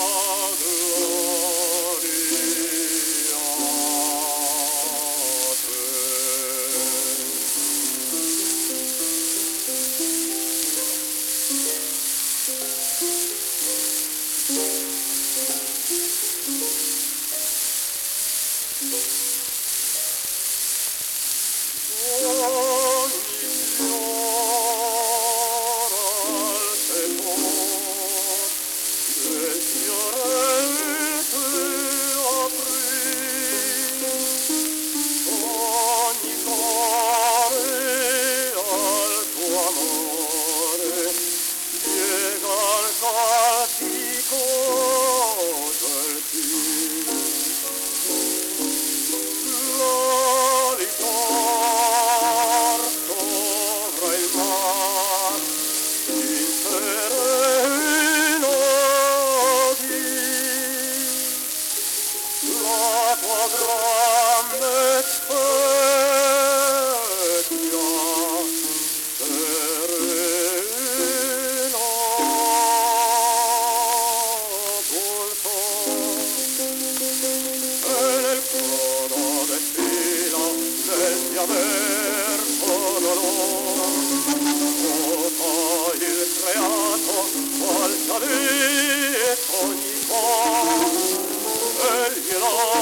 verso dolor, tutto il creato volta lì ogni po', egli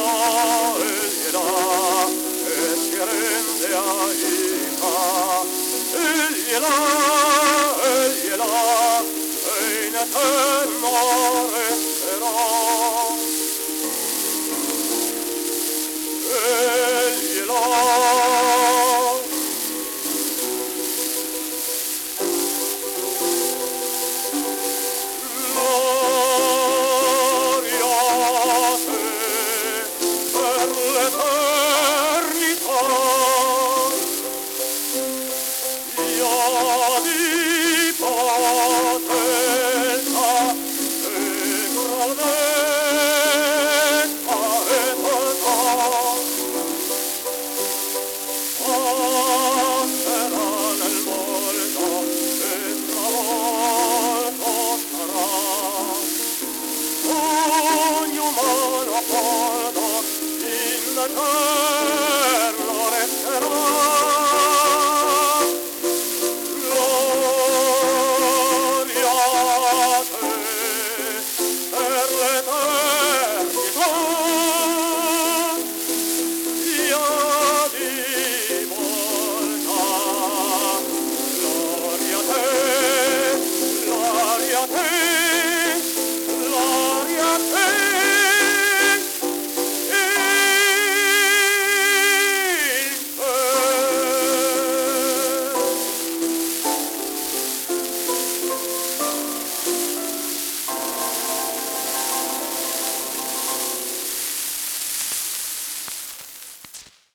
là, e si rende aiuta, egli là, e in eterno resterà. Egli là, gloria a te per l'eternità, ia di potenza e grandezza e bontà. Passerà nel volto e travolto sarà ogni umano porto in te.